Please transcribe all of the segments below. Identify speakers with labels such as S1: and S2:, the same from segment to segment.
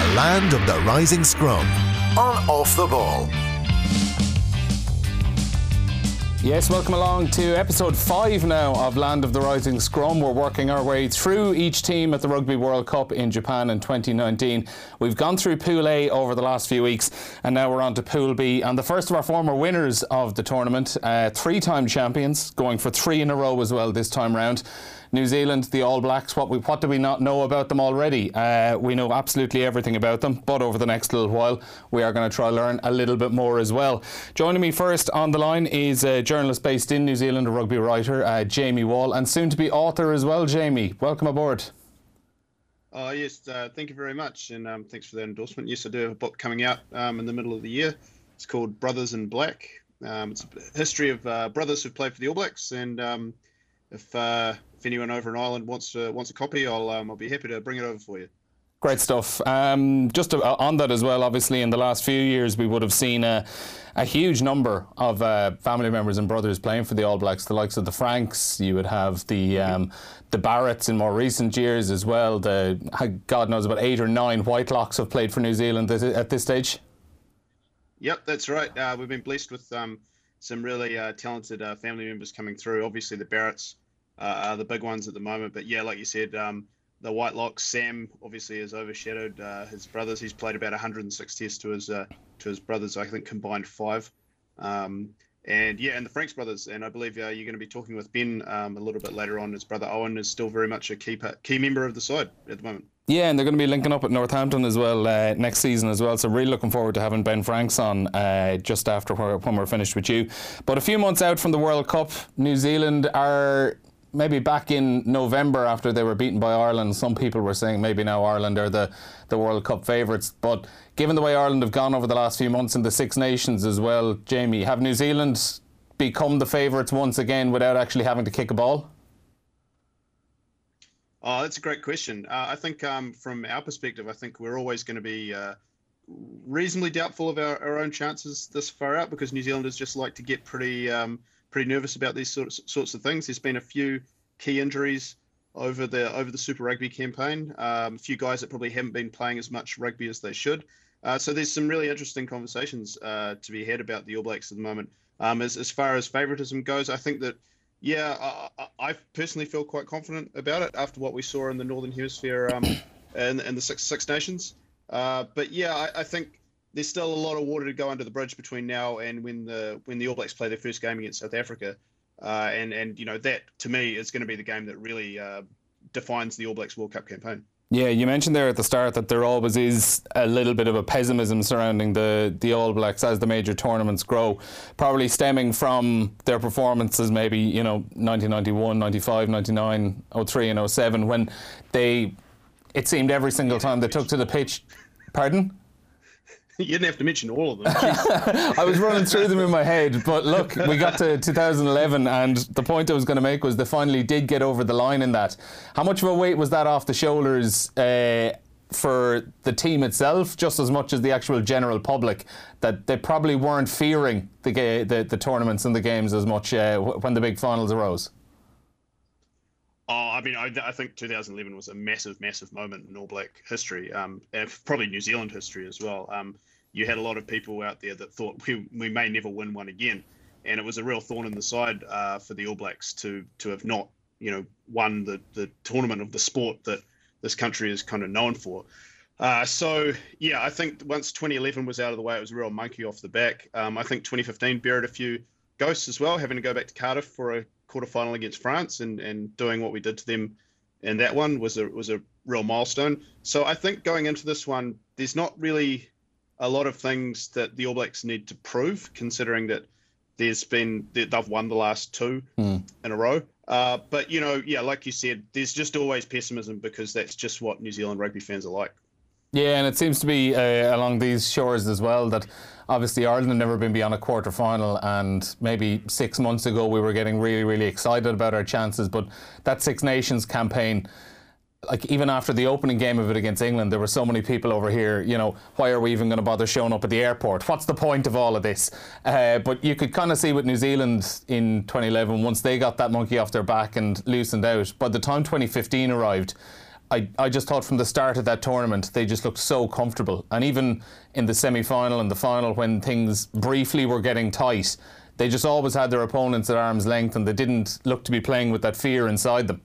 S1: land of the rising scrum on Off the Ball.
S2: Yes, welcome along to episode 5 now of Land of the Rising Scrum. We're working our way through each team at the Rugby World Cup in Japan in 2019. We've gone through Pool A over the last few weeks, and now we're on to Pool B. And the first of our former winners of the tournament, 3-time champions, going for 3 in a row as well this time round. New Zealand, the All Blacks, what do we not know about them already? We know absolutely everything about them, but over the next little while we are going to try to learn a little bit more as well. Joining me first on the line is a journalist based in New Zealand, a rugby writer, Jamie Wall, and soon to be author as well. Jamie, welcome aboard.
S3: Yes, thank you very much, and thanks for that endorsement. Yes, I do have a book coming out in the middle of the year. It's called Brothers in Black. It's a history of brothers who played for the All Blacks, and if anyone over in Ireland wants a copy, I'll be happy to bring it over for you.
S2: Great stuff. Just on that as well, obviously in the last few years we would have seen a huge number of family members and brothers playing for the All Blacks, the likes of the Franks. You would have the Barretts in more recent years as well. God knows about 8 or 9 Whitelocks have played for New Zealand at this stage.
S3: Yep, that's right. We've been blessed with some really talented family members coming through. Obviously the Barretts are the big ones at the moment, but yeah, like you said, the Whitelocks, Sam obviously has overshadowed his brothers. He's played about 106 tests to his brothers, I think combined 5. And the Franks brothers, and I believe you're going to be talking with Ben a little bit later on. His brother Owen is still very much a key member of the side at the moment. Yeah,
S2: and they're going to be linking up at Northampton as well next season as well. So really looking forward to having Ben Franks on just after when we're finished with you. But a few months out from the World Cup, New Zealand are maybe back in November after they were beaten by Ireland. Some people were saying maybe now Ireland are the World Cup favourites. But given the way Ireland have gone over the last few months in the Six Nations as well, Jamie, have New Zealand become the favourites once again without actually having to kick a ball?
S3: Oh, that's a great question. I think from our perspective, I think we're always going to be reasonably doubtful of our own chances this far out, because New Zealanders just like to get pretty nervous about these sorts of things. There's been a few key injuries over the Super Rugby campaign. A few guys that probably haven't been playing as much rugby as they should. So there's some really interesting conversations to be had about the All Blacks at the moment. As far as favouritism goes, I think that, I personally feel quite confident about it after what we saw in the Northern Hemisphere in the Six Nations. But yeah, I think there's still a lot of water to go under the bridge between now and when the All Blacks play their first game against South Africa, and you know, that to me is going to be the game that really defines the All Blacks World Cup campaign.
S2: Yeah, you mentioned there at the start that there always is a little bit of a pessimism surrounding the All Blacks as the major tournaments grow, probably stemming from their performances maybe, 1991, 95, 99, 03 and 07 when it seemed every single time they took to the pitch. Pardon?
S3: You didn't have to mention all of them.
S2: I was running through them in my head, but look, we got to 2011 and the point I was going to make was they finally did get over the line in that. How much of a weight was that off the shoulders for the team itself, just as much as the actual general public, that they probably weren't fearing the tournaments and the games as much when the big finals arose?
S3: Oh, I mean, I think 2011 was a massive, massive moment in All Black history, and probably New Zealand history as well. You had a lot of people out there that thought we may never win one again, and it was a real thorn in the side for the All Blacks to have not, won the tournament of the sport that this country is kind of known for. So yeah, I think once 2011 was out of the way, it was a real monkey off the back. I think 2015 buried a few ghosts as well, having to go back to Cardiff for a quarterfinal against France and doing what we did to them in that one was a real milestone. So I think going into this one, there's not really a lot of things that the All Blacks need to prove, considering that they've won the last 2 in a row. But like you said, there's just always pessimism because that's just what New Zealand rugby fans are like.
S2: Yeah, and it seems to be along these shores as well that obviously Ireland have never been beyond a quarter-final, and maybe 6 months ago we were getting really, really excited about our chances, but that Six Nations campaign, like even after the opening game of it against England, there were so many people over here, why are we even going to bother showing up at the airport? What's the point of all of this? But you could kind of see with New Zealand in 2011, once they got that monkey off their back and loosened out, by the time 2015 arrived, I just thought from the start of that tournament they just looked so comfortable, and even in the semi-final and the final when things briefly were getting tight, they just always had their opponents at arm's length and they didn't look to be playing with that fear inside them.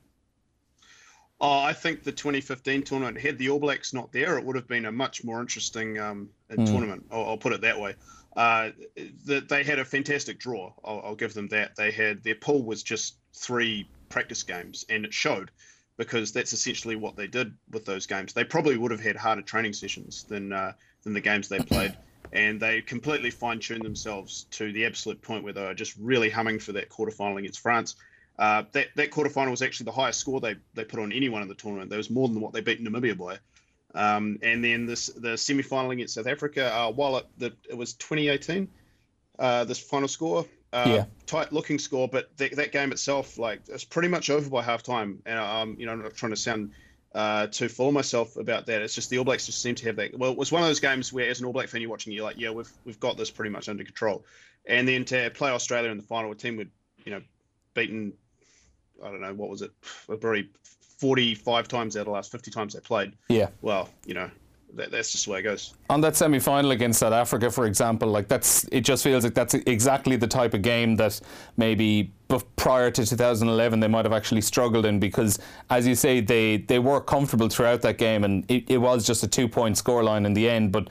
S3: Oh, I think the 2015 tournament, had the All Blacks not there, it would have been a much more interesting tournament. I'll put it that way. They had a fantastic draw. I'll give them that. Their pool was just 3 practice games, and it showed, because that's essentially what they did with those games. They probably would have had harder training sessions than the games they played, and they completely fine-tuned themselves to the absolute point where they were just really humming for that quarterfinal against France. That quarterfinal was actually the highest score they put on anyone in the tournament. There was more than what they beat Namibia by. And then the semi-final against South Africa, while it was 2018, this final score, tight-looking score, but that game itself, like, it's pretty much over by half-time. And I'm not trying to sound too full of myself about that. It's just the All Blacks just seem to have that. Well, it was one of those games where, as an All Black fan, you're watching, you're like, yeah, we've got this pretty much under control. And then to play Australia in the final, a team would, beaten, I don't know, what was it, probably 45 times out of the last 50 times they played. Yeah. Well, that's just the way it goes.
S2: On that semi-final against South Africa, for example, it just feels like that's exactly the type of game that maybe prior to 2011 they might have actually struggled in, because, as you say, they were comfortable throughout that game, and it was just a 2-point scoreline in the end. But,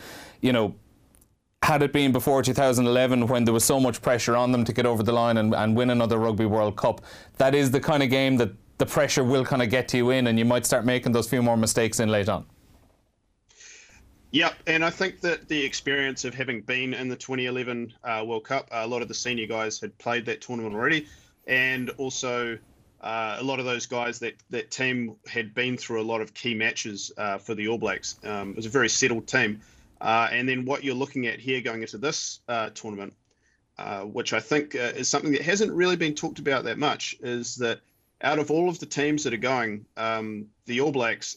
S2: had it been before 2011, when there was so much pressure on them to get over the line and win another Rugby World Cup, that is the kind of game that the pressure will kind of get to you in, and you might start making those few more mistakes in late on.
S3: Yep, and I think that the experience of having been in the 2011 World Cup, a lot of the senior guys had played that tournament already, and also a lot of those guys, that team had been through a lot of key matches for the All Blacks. It was a very settled team. And then what you're looking at here going into this tournament, which I think is something that hasn't really been talked about that much, is that out of all of the teams that are going, the All Blacks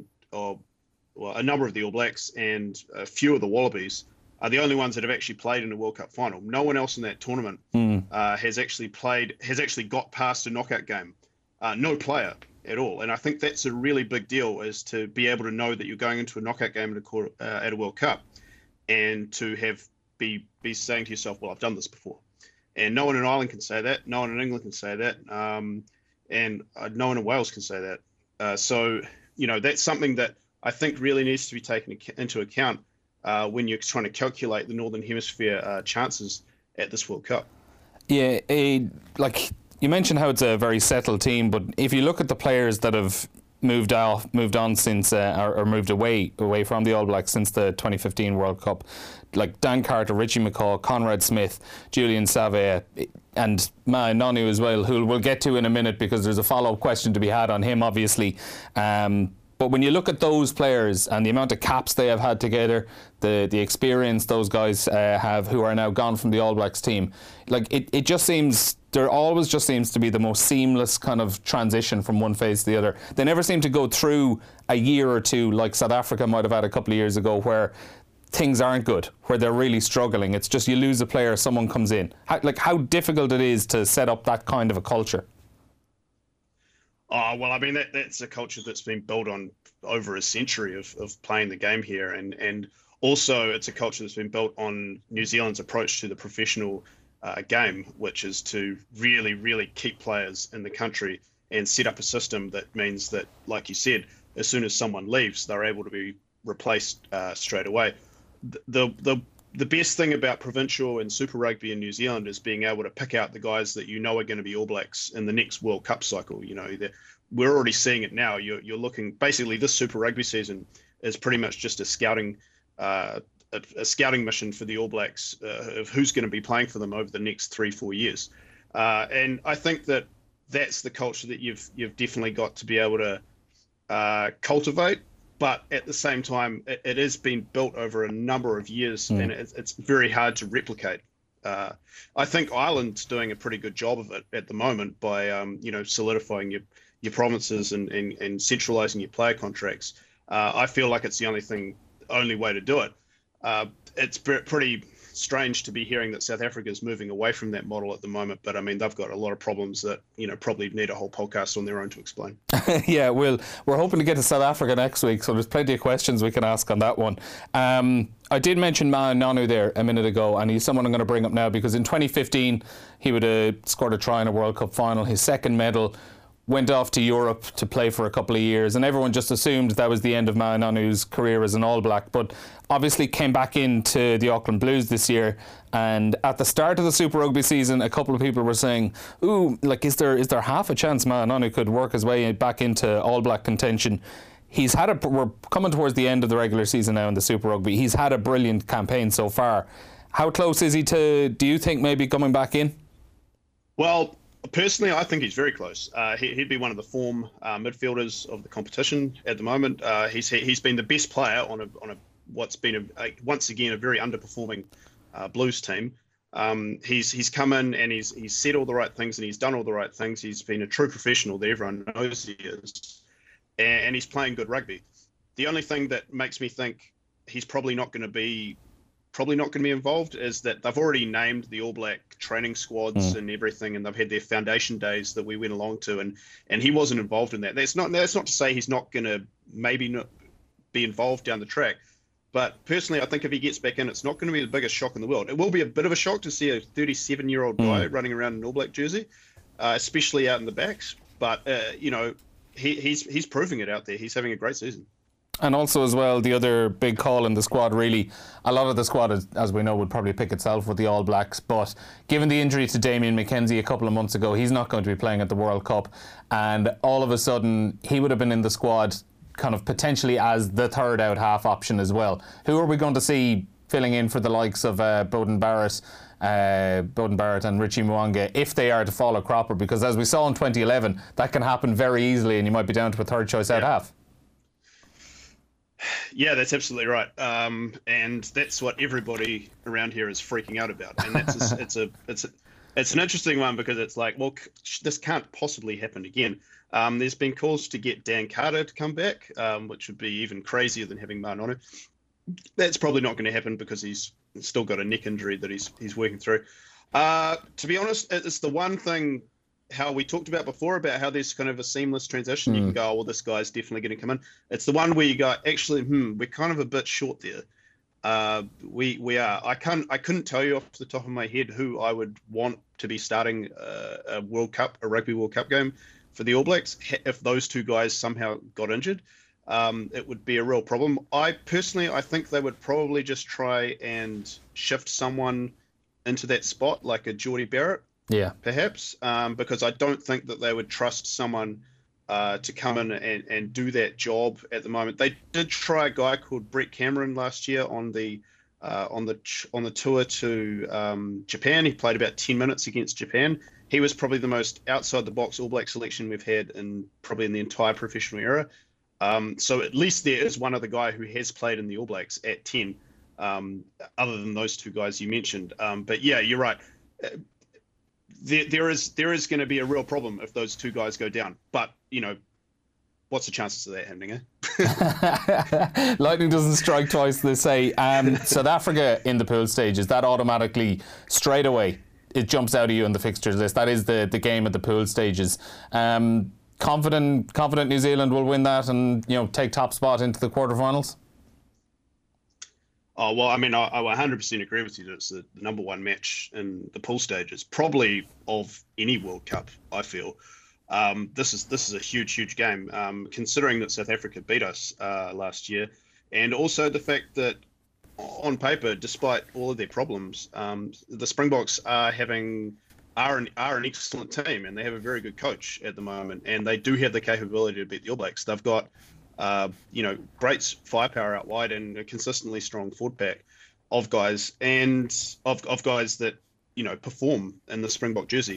S3: a number of the All Blacks and a few of the Wallabies are the only ones that have actually played in a World Cup final. No one else in that tournament has actually got past a knockout game. No player at all. And I think that's a really big deal, is to be able to know that you're going into a knockout game at a World Cup, and to be saying to yourself, well, I've done this before. And no one in Ireland can say that. No one in England can say that. And no one in Wales can say that. So, that's something that I think really needs to be taken into account when you're trying to calculate the Northern Hemisphere chances at this World Cup.
S2: Yeah, you mentioned how it's a very settled team, but if you look at the players that have moved on since, or moved away from the All Blacks since the 2015 World Cup, like Dan Carter, Richie McCaw, Conrad Smith, Julian Savea, and Ma'a Nonu as well, who we'll get to in a minute, because there's a follow-up question to be had on him, obviously. But when you look at those players and the amount of caps they have had together, the experience those guys have, who are now gone from the All Blacks team, it just seems, there always just seems to be the most seamless kind of transition from one phase to the other. They never seem to go through a year or two like South Africa might have had a couple of years ago, where things aren't good, where they're really struggling. It's just you lose a player, someone comes in. How difficult it is to set up that kind of a culture.
S3: Oh, well, I mean, that's a culture that's been built on over a century of playing the game here. And also it's a culture that's been built on New Zealand's approach to the professional game, which is to really, really keep players in the country and set up a system that means that, like you said, as soon as someone leaves, they're able to be replaced straight away. The best thing about provincial and Super Rugby in New Zealand is being able to pick out the guys that are going to be All Blacks in the next World Cup cycle. We're already seeing it now. You're looking, basically this Super Rugby season is pretty much just a scouting mission for the All Blacks of who's going to be playing for them over the next 3-4 years. And I think that that's the culture that you've definitely got to be able to cultivate. But at the same time, it has been built over a number of years, and it's very hard to replicate. I think Ireland's doing a pretty good job of it at the moment by solidifying your provinces and centralising your player contracts. I feel like it's the only way to do it. It's pretty strange to be hearing that South Africa is moving away from that model at the moment. But I mean, they've got a lot of problems that, probably need a whole podcast on their own to explain.
S2: Yeah, we're hoping to get to South Africa next week, so there's plenty of questions we can ask on that one. I did mention Ma'a Nonu there a minute ago, and he's someone I'm going to bring up now because in 2015 he would have scored a try in a World Cup final, his second medal. Went off to Europe to play for a couple of years, and everyone just assumed that was the end of Ma'a Nonu's career as an All Black, but obviously came back into the Auckland Blues this year. And at the start of the Super Rugby season, a couple of people were saying, "Ooh, like is there half a chance Ma'a Nonu could work his way back into All Black contention?" We're coming towards the end of the regular season now in the Super Rugby. He's had a brilliant campaign so far. How close is he to, do you think, maybe coming back in?
S3: Well, personally, I think he's very close. He'd be one of the form midfielders of the competition at the moment. He's been the best player on what's been once again a very underperforming Blues team. He's come in and he's said all the right things and he's done all the right things. He's been a true professional that everyone knows he is, and he's playing good rugby. The only thing that makes me think he's probably not going to be involved is that they've already named the All Black training squads and everything, and they've had their foundation days that we went along to, and he wasn't involved in that. That's not to say he's not going to maybe not be involved down the track, but personally I think if he gets back in, it's not going to be the biggest shock in the world. It will be a bit of a shock to see a 37-year-old guy running around in an All Black jersey, especially out in the backs, but he's proving it out there. He's having a great season.
S2: And also as well, the other big call in the squad, really, a lot of the squad, as we know, would probably pick itself with the All Blacks, but given the injury to Damien McKenzie a couple of months ago, he's not going to be playing at the World Cup, and all of a sudden he would have been in the squad kind of potentially as the third out half option as well. Who are we going to see filling in for the likes of Beauden Barrett and Richie Mwanga if they are to follow Cropper? Because as we saw in 2011, that can happen very easily and you might be down to a third choice out half.
S3: Yeah, that's absolutely right, and that's what everybody around here is freaking out about. And that's it's an interesting one because it's like, well, this can't possibly happen again. There's been calls to get Dan Carter to come back, which would be even crazier than having Ma'a Nonu. That's probably not going to happen because he's still got a neck injury that he's working through. To be honest, it's the one thing. How we talked about before about how there's kind of a seamless transition. You can go, oh, well, this guy's definitely going to come in. It's the one where you go, actually, we're kind of a bit short there. We are. I couldn't tell you off the top of my head who I would want to be starting a Rugby World Cup game for the All Blacks if those two guys somehow got injured. It would be a real problem. I think they would probably just try and shift someone into that spot, like a Jordie Barrett. Yeah, perhaps, because I don't think that they would trust someone to come in and do that job at the moment. They did try a guy called Brett Cameron last year on the tour to Japan. He played about 10 minutes against Japan. He was probably the most outside the box All Black selection we've had in the entire professional era. So at least there is one other guy who has played in the All Blacks at 10, other than those two guys you mentioned. But yeah, you're right. There is going to be a real problem if those two guys go down. But, what's the chances of that happening, eh?
S2: Lightning doesn't strike twice, they say. South Africa in the pool stage, is that automatically, straight away, it jumps out of you on the fixtures list? That is the game at the pool stages. Confident New Zealand will win that and, take top spot into the quarterfinals?
S3: Oh, well, I mean, I 100% agree with you that it's the number one match in the pool stages, probably of any World Cup, I feel. This is a huge game, considering that South Africa beat us last year, and also the fact that on paper, despite all of their problems, the Springboks are an excellent team, and they have a very good coach at the moment, and they do have the capability to beat the All Blacks. They've got great firepower out wide and a consistently strong forward pack of guys and of guys that perform in the Springbok jersey.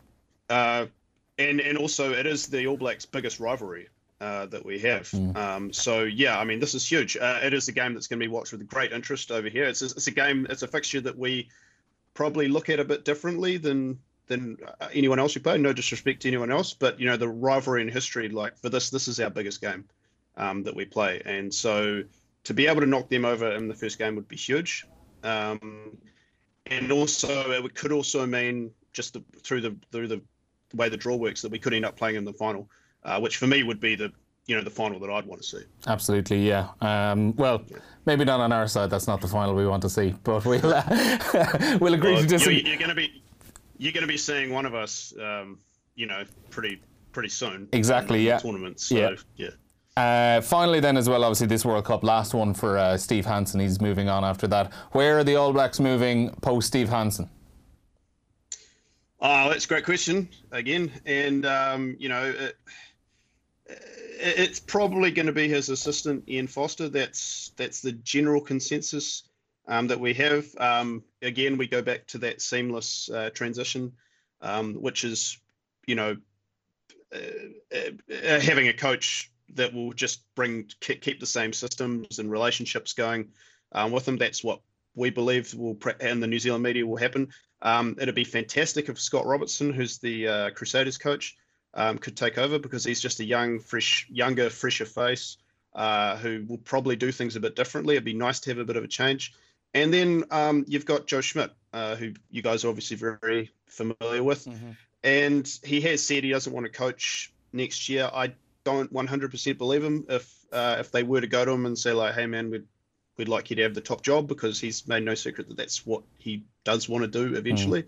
S3: And also it is the All Blacks' biggest rivalry that we have. So yeah, I mean, this is huge. It is a game that's going to be watched with great interest over here. It's a fixture that we probably look at a bit differently than anyone else we play. No disrespect to anyone else, but the rivalry and history, like for this is our biggest game that we play, and so to be able to knock them over in the first game would be huge. and also it could also mean just through the way the draw works that we could end up playing in the final, which for me would be the final that I'd want to see.
S2: Absolutely, yeah. Maybe not on our side. That's not the final we want to see, but we'll agree to disagree.
S3: You're going to be seeing one of us, pretty soon.
S2: Exactly,
S3: in
S2: yeah.
S3: Tournaments. So, yeah.
S2: Finally, then as well, obviously this World Cup, last one for Steve Hansen. He's moving on after that. Where are the All Blacks moving post Steve Hansen?
S3: Oh, that's a great question again, and it's probably going to be his assistant Ian Foster. That's the general consensus that we have. Again, we go back to that seamless transition, which is having a coach that will just keep the same systems and relationships going with him. That's what we believe and the New Zealand media will happen. It'd be fantastic if Scott Robertson, who's the Crusaders coach, could take over, because he's just a younger, fresher face who will probably do things a bit differently. It'd be nice to have a bit of a change. And then you've got Joe Schmidt, who you guys are obviously very familiar with. Mm-hmm. And he has said he doesn't want to coach next year. I don't 100% believe him. If they were to go to him and say, like, hey, man, we'd like you to have the top job, because he's made no secret that that's what he does want to do eventually.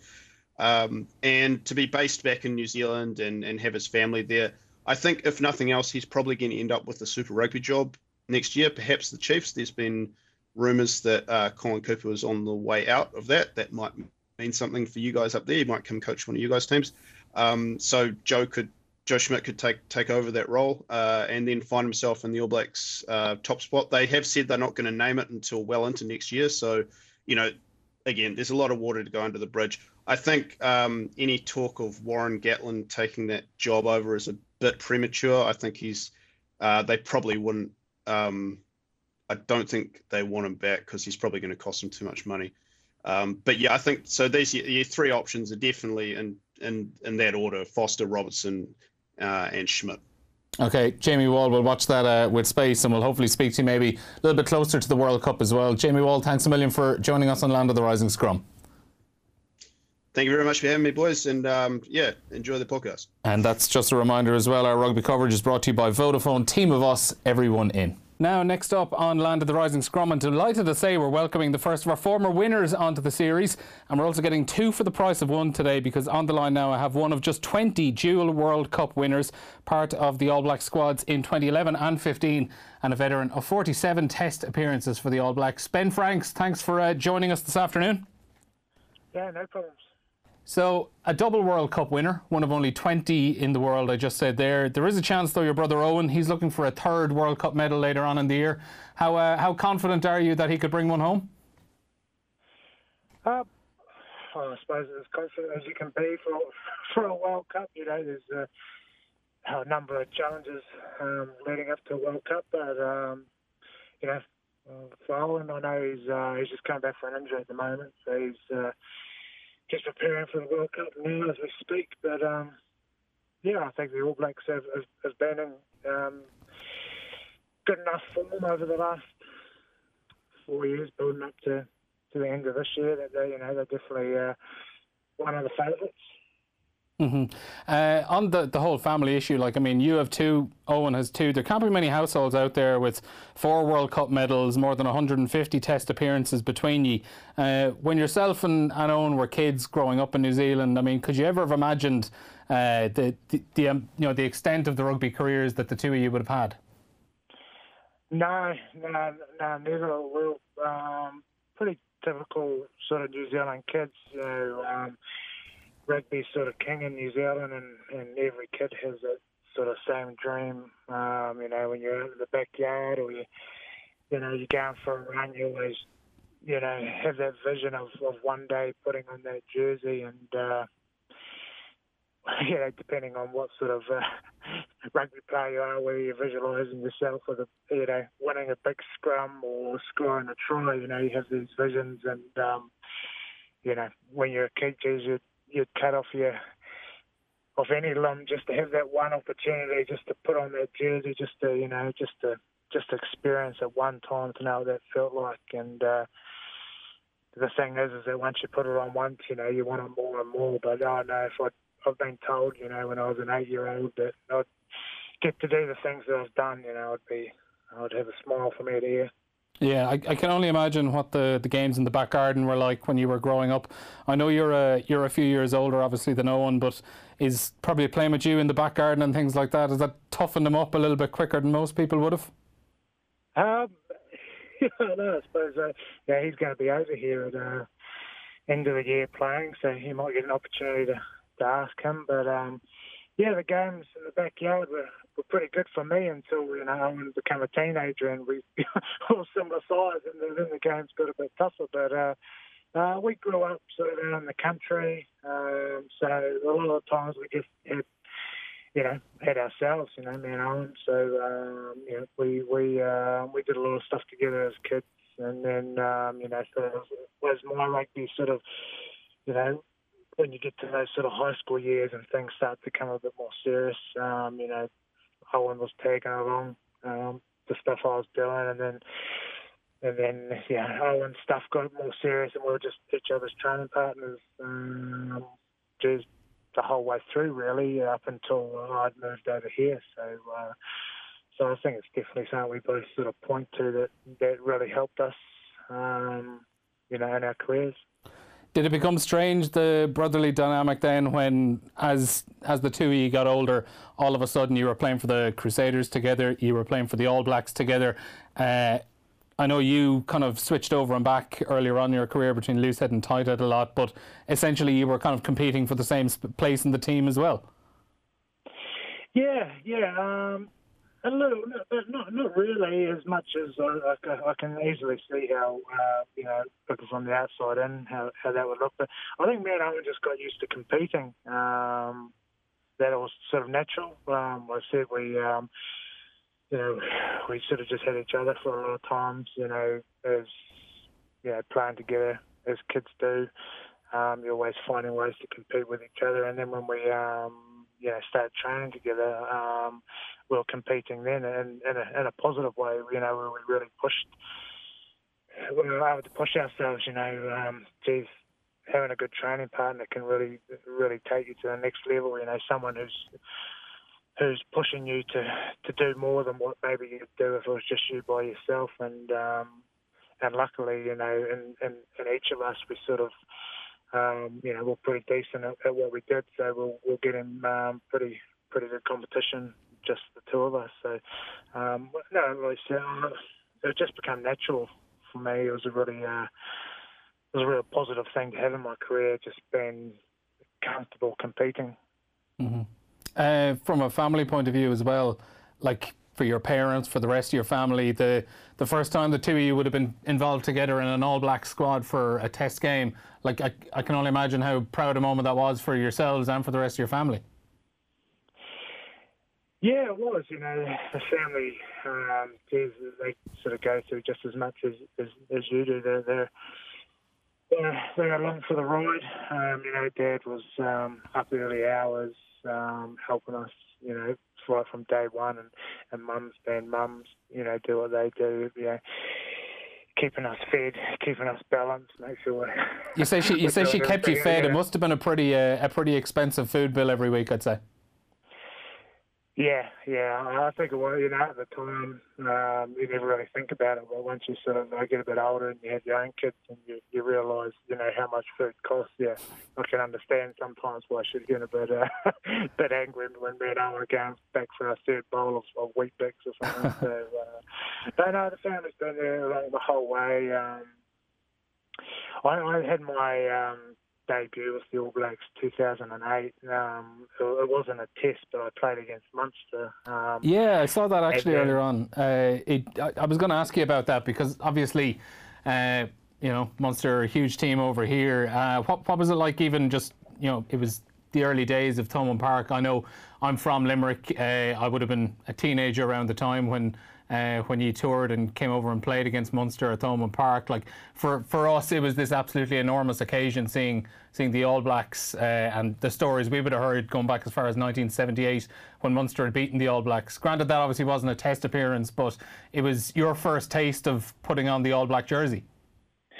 S3: And to be based back in New Zealand and have his family there, I think if nothing else, he's probably going to end up with the Super Rugby job next year, perhaps the Chiefs. There's been rumours that Colin Cooper was on the way out of that. That might mean something for you guys up there. He might come coach one of you guys' teams. So Joe Schmidt could take over that role and then find himself in the All Blacks top spot. They have said they're not going to name it until well into next year. So, again, there's a lot of water to go under the bridge. I think any talk of Warren Gatland taking that job over is a bit premature. I think they probably wouldn't. I don't think they want him back, because he's probably going to cost them too much money. But yeah, I think so. These your three options are definitely in that order: Foster, Robertson, and Schmidt.
S2: Okay, Jamie Wall, we'll watch that with space, and we'll hopefully speak to you maybe a little bit closer to the World Cup as well. Jamie Wall, thanks a million for joining us on Land of the Rising Scrum.
S3: Thank you very much for having me, boys, and enjoy the podcast.
S2: And that's just a reminder as well, our rugby coverage is brought to you by Vodafone. Team of us, everyone in. Now, next up on Land of the Rising Scrum, and delighted to say we're welcoming the first of our former winners onto the series, and we're also getting two for the price of one today, because on the line now I have one of just 20 dual World Cup winners, part of the All Black squads in 2011 and 15, and a veteran of 47 test appearances for the All Blacks. Ben Franks, thanks for joining us this afternoon.
S4: Yeah, no problems.
S2: So, a double World Cup winner, one of only 20 in the world, I just said there. There is a chance, though, your brother Owen, he's looking for a third World Cup medal later on in the year. How confident are you that he could bring one home?
S4: I suppose as confident as you can be for a World Cup. There's a number of challenges leading up to a World Cup, but for Owen, I know he's just coming back from an injury at the moment, so he's just preparing for the World Cup now as we speak. But I think the All Blacks have been in good enough form over the last 4 years, building up to the end of this year, that they're definitely one of the favourites.
S2: Mm-hmm. On the whole family issue, you have two, Owen has two. There can't be many households out there with 4 World Cup medals, more than 150 test appearances between you. When yourself and Owen were kids growing up in New Zealand, could you ever have imagined the extent of the rugby careers that the two of you would have had?
S4: No, never. We're pretty typical sort of New Zealand kids, rugby sort of king in New Zealand, and every kid has that sort of same dream. When you're out in the backyard, or you're going for a run, you always have that vision of one day putting on that jersey, and depending on what sort of rugby player you are, whether you're visualising yourself with winning a big scrum or scoring a try, you have these visions, and when you're a kid, you'd cut off any limb just to have that one opportunity, just to put on that jersey, just to experience it one time, to know what that felt like. And the thing is that once you put it on once, you want it more and more. But I know if I've been told, when I was an 8-year-old that I'd get to do the things that I've done, I'd have a smile from ear to ear.
S2: Yeah, I can only imagine what the games in the back garden were like when you were growing up. I know you're a few years older, obviously, than Owen, but is probably playing with you in the back garden and things like that, has that toughened him up a little bit quicker than most people would have?
S4: I suppose he's going to be over here at end of the year playing, so he might get an opportunity to ask him. But the games in the backyard were pretty good for me until Owen became a teenager and we all similar size, and then the games got a bit tougher. But we grew up sort of out in the country, so a lot of the times we just had ourselves, me and Owen. So we did a lot of stuff together as kids, and then so it was my rugby sort of when you get to those sort of high school years and things start to become a bit more serious. Owen was tagging along the stuff I was doing, and then Owen's stuff got more serious, and we were just each other's training partners. Just the whole way through, really, up until I'd moved over here. So I think it's definitely something we both sort of point to that really helped us, in our careers.
S2: Did it become strange, the brotherly dynamic then, when as the two of you got older, all of a sudden you were playing for the Crusaders together, you were playing for the All Blacks together? I know you kind of switched over and back earlier on in your career between Loosehead and Tighthead a lot, but essentially you were kind of competing for the same place in the team as well.
S4: Yeah. A little, but not really as much as I can easily see how, looking from the outside in, how that would look. But I think me and Owen just got used to competing. That it was sort of natural. I said we sort of just had each other for a lot of times, as playing together as kids do. You're always finding ways to compete with each other, and then when we started training together, we were competing then in a positive way. Where we really pushed. We were able to push ourselves. Having a good training partner can really take you to the next level. Someone who's pushing you to do more than what maybe you'd do if it was just you by yourself. And luckily, in each of us, we sort of, we're pretty decent at what we did. So we'll get in pretty good competition, just the two of us. So it just became natural for me. It was a real positive thing to have in my career, just being comfortable competing.
S2: Mm-hmm. From a family point of view as well, like for your parents, for the rest of your family, the first time the two of you would have been involved together in an All Black squad for a test game, like I can only imagine how proud a moment that was for yourselves and for the rest of your family.
S4: Yeah, it was. The family, they sort of go through just as much as you do. They're along for the ride. Dad was up early hours, helping us, right from day one, and Mum's been mums, do what they do, keeping us fed, keeping us balanced, make sure.
S2: You say she kept you fed. It must have been a pretty expensive food bill every week, I'd say.
S4: Yeah, I think it was, at the time, you never really think about it, but once you sort of get a bit older and you have your own kids and you realise, how much food costs, I can understand sometimes why she's getting a bit angry when me and I were going back for our third bowl of Wheat Bix or something. So, but no, the family's been there along the whole way. I had my debut with the All Blacks 2008. It wasn't a test, but I played against Munster.
S2: I saw that actually earlier on. I was going to ask you about that because obviously, Munster are a huge team over here. What was it like? Even just it was the early days of Thomond Park. I know I'm from Limerick. I would have been a teenager around the time when you toured and came over and played against Munster at Thomond Park. Like for us, it was this absolutely enormous occasion seeing the All Blacks and the stories we would have heard going back as far as 1978 when Munster had beaten the All Blacks. Granted, that obviously wasn't a test appearance, but it was your first taste of putting on the All Black jersey.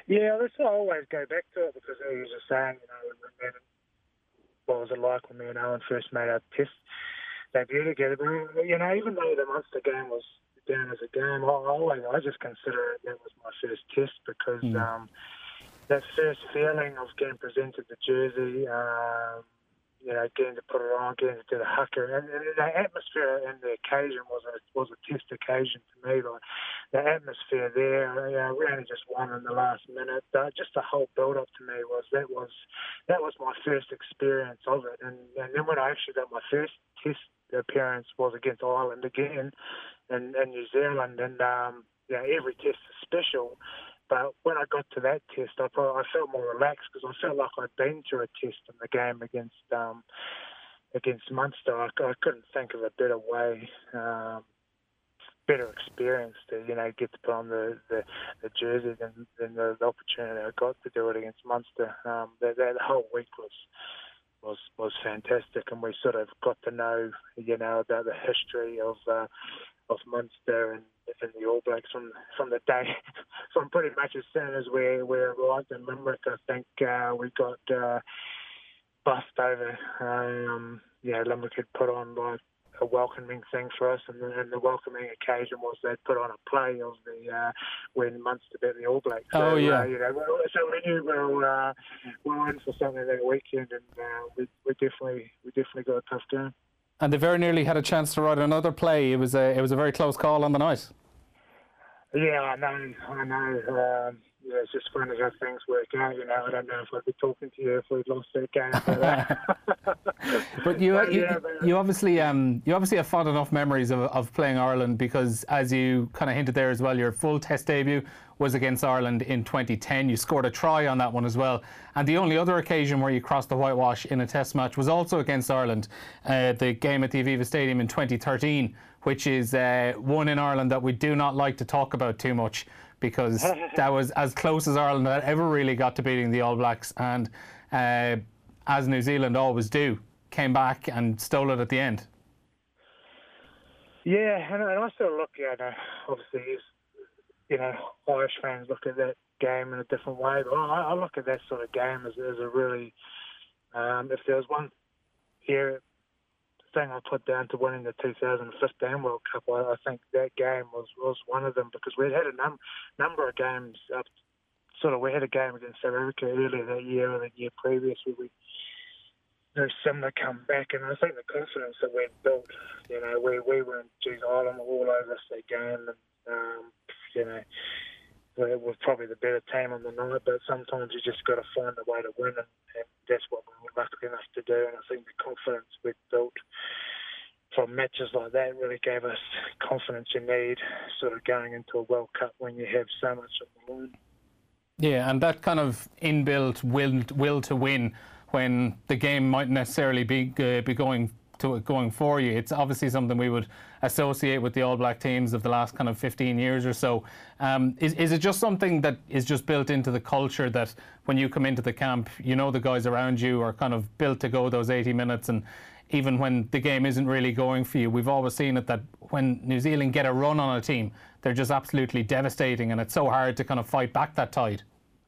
S4: Yeah, that's I always go back to it because he was just saying, what was it like when me and Owen first made our test debut together? But, even though the Munster game was down as a game, I just consider it that was my first test because that first feeling of getting presented the jersey, getting to put it on, getting to do the haka, and the atmosphere and the occasion was a test occasion to me. Like the atmosphere there, we only just won in the last minute. Just the whole build up to me was my first experience of it, and then when I actually got my first test appearance was against Ireland again, in New Zealand, and every test is special. But when I got to that test, I felt more relaxed because I felt like I'd been through a test in the game against Munster. I couldn't think of a better way, better experience to get to put on the jersey than the opportunity I got to do it against Munster. That whole week was fantastic, and we sort of got to know about the history of Munster and the All Blacks from the day, from pretty much as soon as we arrived in Limerick. I think we got bussed over. Limerick had put on like a welcoming thing for us, and the welcoming occasion was they put on a play of the when Munster beat the All Blacks. So,
S2: so we
S4: knew we were in for something that weekend, and we definitely got a tough game.
S2: And they very nearly had a chance to write another play. It was a very close call on the night.
S4: Yeah, I know. It's just funny how things work out. I don't know if I'd be talking to you if we'd lost that game.
S2: But you obviously have fond enough memories of playing Ireland because, as you kind of hinted there as well, your full Test debut was against Ireland in 2010. You scored a try on that one as well. And the only other occasion where you crossed the whitewash in a Test match was also against Ireland, the game at the Aviva Stadium in 2013, which is one in Ireland that we do not like to talk about too much, because that was as close as Ireland had ever really got to beating the All Blacks, and as New Zealand always do, came back and stole it at the end.
S4: Yeah, and I sort of look at obviously, Irish fans look at that game in a different way, but I look at that sort of game as a really, if there was one thing I put down to winning the 2015 World Cup, I think that game was one of them, because we'd had a number of games up. We had a game against South Africa earlier that year or the year previous where we very similar come back, and I think the confidence that we'd built, we were in Ireland all over us that game, and we were probably the better team on the night, but sometimes you just got to find a way to win, and that's what we were lucky enough to do. And I think the confidence we'd built from matches like that really gave us confidence you need sort of going into a World Cup when you have so much on the line.
S2: Yeah, and that kind of inbuilt will to win when the game mightn't necessarily be going for you. It's obviously something we would associate with the All Black teams of the last kind of 15 years or so. Is it just something that is just built into the culture that when you come into the camp, the guys around you are kind of built to go those 80 minutes, and even when the game isn't really going for you, we've always seen it that when New Zealand get a run on a team, they're just absolutely devastating, and it's so hard to kind of fight back that tide.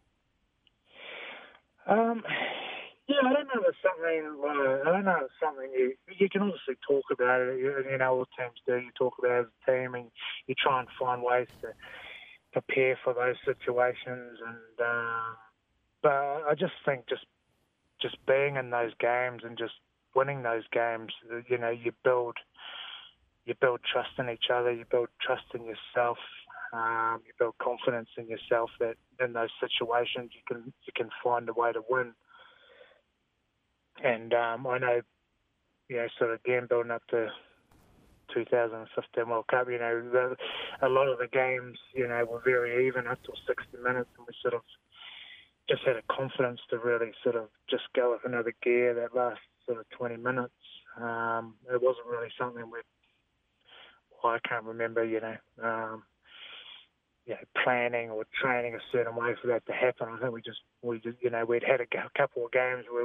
S4: Yeah, I don't know if it's something you can obviously talk about it. All teams do. You talk about it as a team, and you try and find ways to prepare for those situations. And but I just think just being in those games and just winning those games, you build trust in each other. You build trust in yourself. You build confidence in yourself that in those situations you can find a way to win. And I know, sort of again building up to 2015 World Cup, a lot of the games, were very even up to 60 minutes, and we sort of just had a confidence to really sort of just go up another gear that last sort of 20 minutes. It wasn't really something I can't remember, planning or training a certain way for that to happen. I think we'd had a couple of games where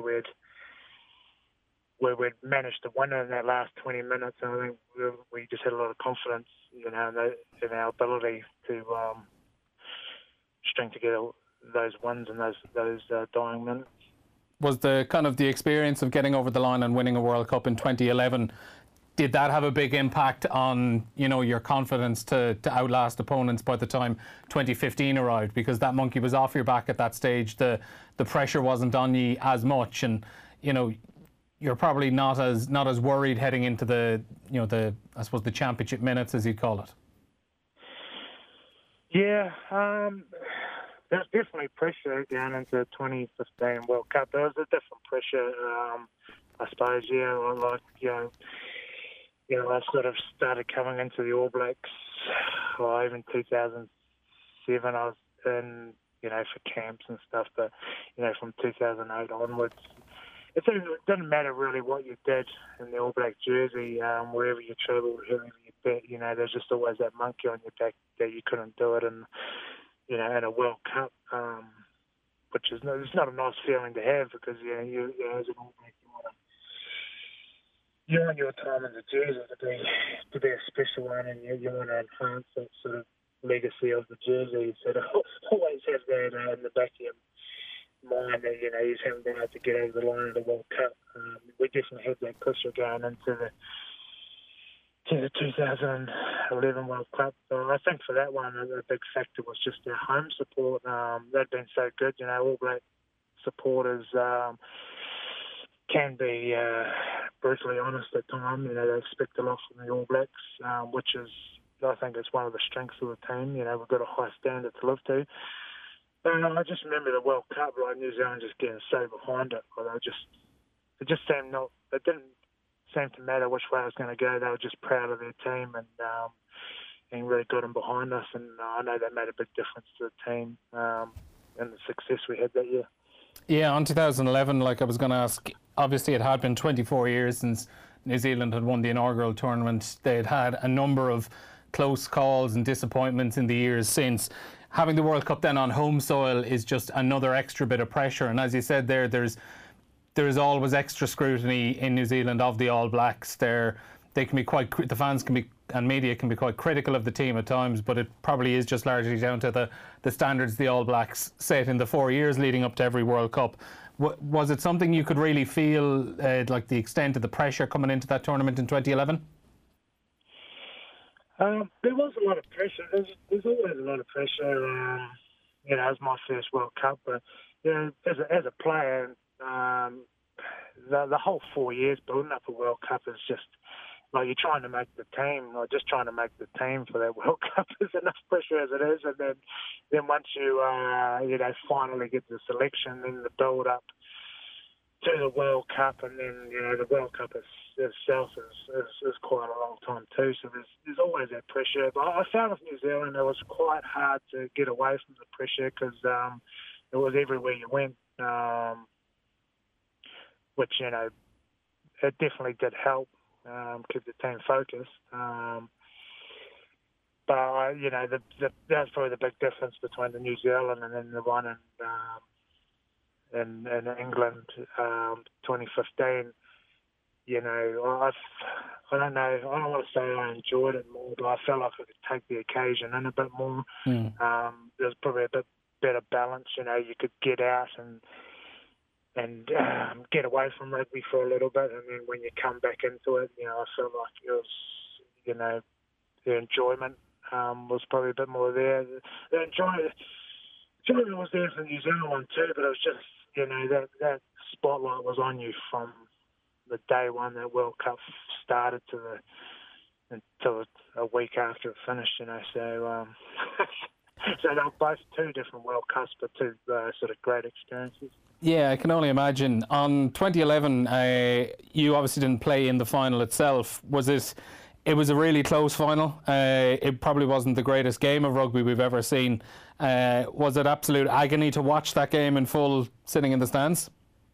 S4: we'd managed to win in that last 20 minutes, and I think we just had a lot of confidence, in our ability to string together those wins and those dying minutes.
S2: Was the kind of the experience of getting over the line and winning a World Cup in 2011, did that have a big impact on, you know, your confidence to outlast opponents by the time 2015 arrived? Because that monkey was off your back at that stage. The pressure wasn't on you as much, and you know, you're probably not as worried heading into the, you know, the, I suppose, the championship minutes, as you'd call it.
S4: Yeah, there's definitely pressure going into the 2015 World Cup. There was a different pressure, I suppose. Yeah, like you know, I sort of started coming into the All Blacks. Even 2007, I was in, you know, for camps and stuff. But you know, from 2008 onwards, it didn't matter really what you did in the All Black jersey, wherever you travelled, whoever you bet. You know, there's just always that monkey on your back that you couldn't do it in, you know, in a World Cup, which is it's not a nice feeling to have, because you know, as an All Black, you want your time in the jersey to be a special one, and you want to enhance that sort of legacy of the jersey. So to always have that in the back of your mind that, you know, you haven't been able to get over the line of the World Cup. We definitely had that pressure going into the 2011 World Cup. So I think for that one, a big factor was just our home support. They'd been so good, you know. All Black supporters can be brutally honest at times. You know, they expect a lot from the All Blacks, which is, I think, it's one of the strengths of the team. You know, we've got a high standard to live to. But I just remember the World Cup, like New Zealand just getting so behind it. It didn't seem to matter which way it was going to go. They were just proud of their team and really got them behind us. And I know that made a big difference to the team and the success we had that year.
S2: Yeah, on 2011, like I was going to ask, obviously it had been 24 years since New Zealand had won the inaugural tournament. They had a number of close calls and disappointments in the years since. Having the World Cup then on home soil is just another extra bit of pressure. And as you said there is always extra scrutiny in New Zealand of the All Blacks. They can be quite, the fans can be, and media can be quite critical of the team at times, but it probably is just largely down to the standards the All Blacks set in the 4 years leading up to every World Cup. Was it something you could really feel, like the extent of the pressure coming into that tournament in 2011?
S4: There was a lot of pressure. There's always a lot of pressure. You know, it was my first World Cup, but you know, as a player, the whole 4 years building up a World Cup is just like, you're trying to make the team, or just trying to make the team for that World Cup is enough pressure as it is, and then once you you know, finally get the selection, then the build up to the World Cup, and then, you know, the World Cup itself is quite a long time too. So there's always that pressure. But I found with New Zealand it was quite hard to get away from the pressure, because it was everywhere you went, which, you know, it definitely did help keep the team focused. But you know, that's probably the big difference between the New Zealand and then the one in England, 2015. You know, I don't know. I don't want to say I enjoyed it more, but I felt like I could take the occasion in a bit more. There's probably a bit better balance. You know, you could get out and get away from rugby for a little bit, and then when you come back into it, you know, I felt like it was, you know, the enjoyment was probably a bit more there. The enjoyment was there for the New Zealand one too, but it was just, you know, that spotlight was on you from the day one that World Cup started until a week after it finished, you know. So so they're both two different World Cups, but two sort of great experiences.
S2: Yeah, I can only imagine. On 2011, you obviously didn't play in the final itself. It was a really close final. It probably wasn't the greatest game of rugby we've ever seen. Was it absolute agony to watch that game in full, sitting in the stands?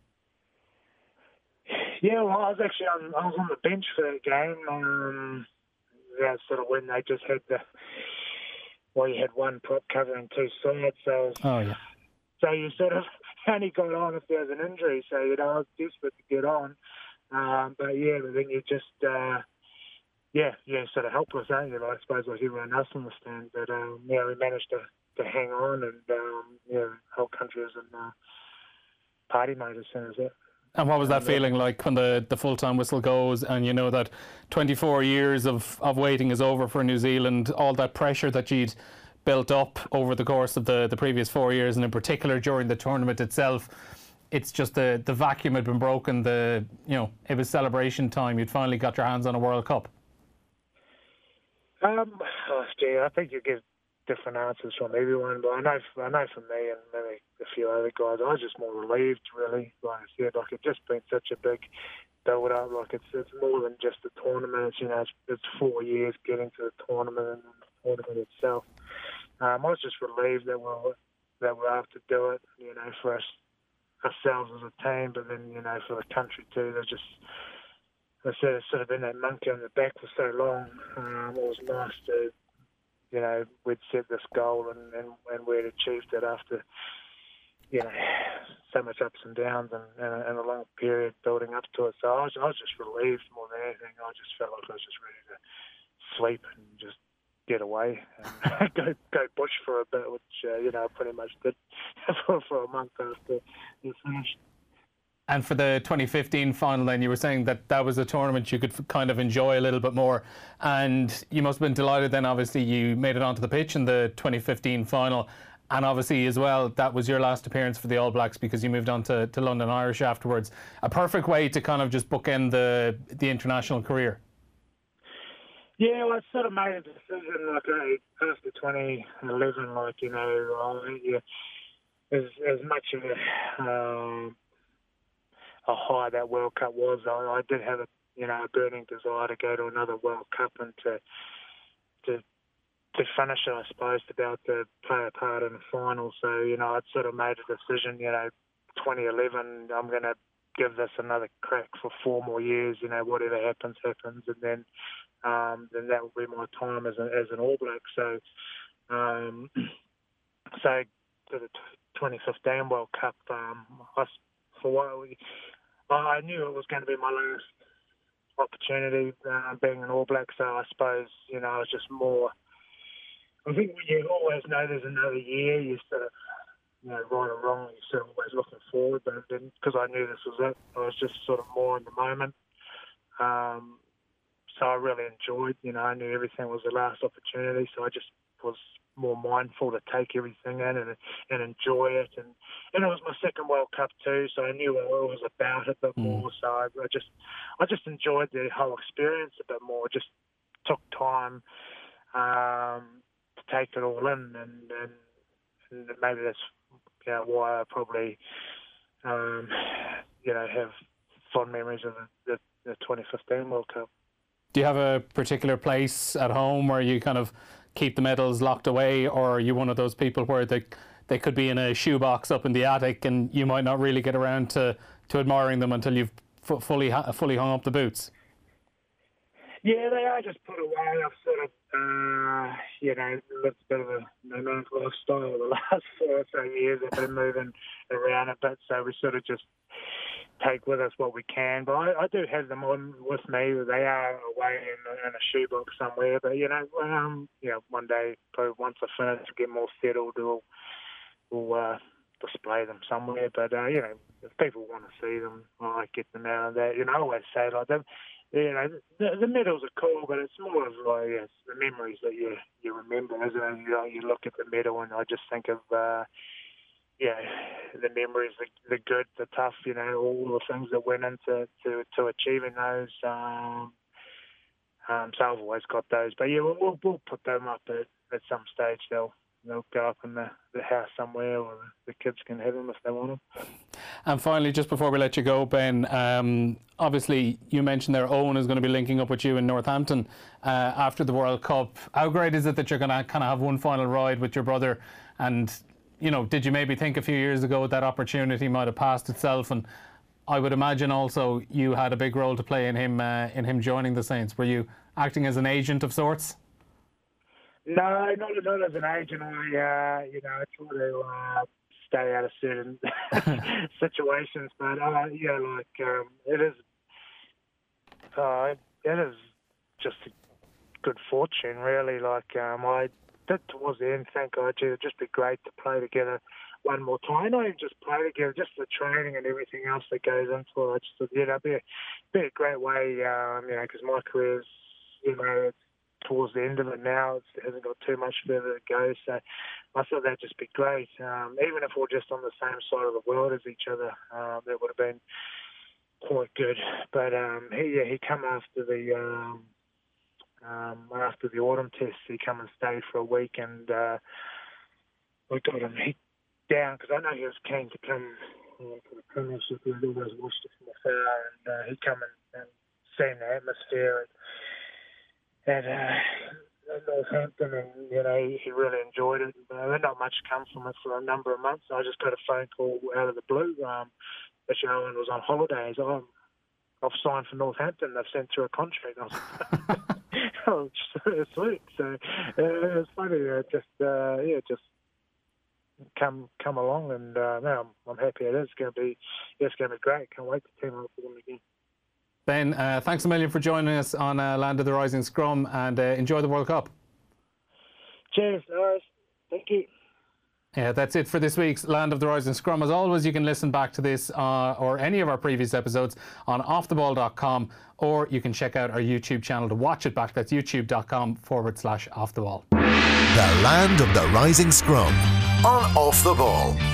S4: Yeah, well, I was on the bench for that game. That's sort of when they just had you had one prop covering two sides. So you sort of only got on if there was an injury. So, you know, I was desperate to get on. But then you just, sort of helpless, aren't you? I suppose like everyone else in the stand. But, we managed to hang on, and, the whole country was in party mode as soon as that.
S2: And what was that feeling like when the full-time whistle goes and you know that 24 years of waiting is over for New Zealand, all that pressure that you'd built up over the course of the previous 4 years, and in particular during the tournament itself, it's just the vacuum had been broken. It was celebration time. You'd finally got your hands on a World Cup.
S4: I think you get different answers from everyone, but I know for me and maybe a few other guys, I was just more relieved, really. Like I said, like it's just been such a big build up. Like it's more than just the tournament. It's 4 years getting to the tournament and the tournament itself. I was just relieved that we're able to do it. For ourselves as a team, but then for the country too. They're just, I said, it's sort of been that monkey on the back for so long. It was nice to. We'd set this goal and we'd achieved it after, so much ups and downs and a long period building up to it. So I was just relieved more than anything. I just felt like I was just ready to sleep and just get away and go bush for a bit, which, I pretty much did for a month after it finished.
S2: And for the 2015 final then, you were saying that was a tournament you could kind of enjoy a little bit more, and you must have been delighted then. Obviously you made it onto the pitch in the 2015 final, and obviously as well that was your last appearance for the All Blacks because you moved on to London Irish afterwards. A perfect way to kind of just bookend the international career.
S4: Yeah, well, I sort of made a decision after 2011, as much of a high that World Cup was, I did have a burning desire to go to another World Cup and to finish it, I suppose, to be able to play a part in the final. So, I'd sort of made a decision, 2011, I'm going to give this another crack for 4 more years, whatever happens, and then that will be my time as an All Black. So, so to the 2015 World Cup, I knew it was going to be my last opportunity being an All Black, so I suppose, I was just more... I think you always know there's another year, you sort of, right or wrong, you're sort of always looking forward, but then because I knew this was it, I was just sort of more in the moment. So I really enjoyed, I knew everything was the last opportunity, so I just was more mindful to take everything in and enjoy it, and it was my second World Cup too, so I knew what it was about a bit more. So I just enjoyed the whole experience a bit more. Just took time to take it all in, and maybe that's why I probably have fond memories of the 2015 World Cup.
S2: Do you have a particular place at home where you kind of keep the medals locked away, or are you one of those people where they could be in a shoebox up in the attic and you might not really get around to admiring them until you've fully hung up the boots?
S4: Yeah, they are just put away. I've sort of, lived a bit of a nomadic lifestyle the last 4 or so years. I've been moving around a bit, so we sort of just take with us what we can. But I do have them on with me. They are away in a shoebox somewhere. But, one day, probably once I finish, get more settled, we'll display them somewhere. But, if people want to see them, I get them out of that. I always say, like, the medals are cool, but it's more of like the memories that you remember, isn't it? You look at the medal and I just think of the memories, the good, the tough, all the things that went into achieving those. So I've always got those, but we'll put them up at some stage. They'll go up in the house somewhere, or the kids can have them if they want them.
S2: And finally, just before we let you go, Ben, obviously you mentioned there Owen is going to be linking up with you in Northampton after the World Cup. How great is it that you're going to kind of have one final ride with your brother? And, did you maybe think a few years ago that opportunity might have passed itself? And I would imagine also you had a big role to play in him joining the Saints. Were you acting as an agent of sorts?
S4: No, not as an agent. I try to stay out of certain situations, but it is just a good fortune, really. Like I did towards the end think, it'd just be great to play together one more time. Not even just play together, just the training and everything else that goes into it. I just thought, it'd be a great way, because my career's, it's towards the end of it now. It hasn't got too much further to go. So I thought that'd just be great. Even if we're just on the same side of the world as each other, that would have been quite good. But he come after the autumn test. He come and stayed for a week, and we got him down because I know he was keen to come for the Premiership. He had always watched it from afar, and he come and seen the atmosphere at Northampton, and he really enjoyed it. Not much come from it for a number of months. I just got a phone call out of the blue. Mitch Owen was on holidays. I've signed for Northampton. They've sent through a contract. I was like, oh, sweet. So it's funny. Just come along, and now I'm happy it is. It's going to be great. Can't wait to team up with them again.
S2: Ben, thanks a million for joining us on Land of the Rising Scrum, and enjoy the World Cup.
S4: Cheers, guys. Thank you.
S2: Yeah, that's it for this week's Land of the Rising Scrum. As always, you can listen back to this or any of our previous episodes on offtheball.com, or you can check out our YouTube channel to watch it back. That's youtube.com/offtheball.
S1: The Land of the Rising Scrum on Off the Ball.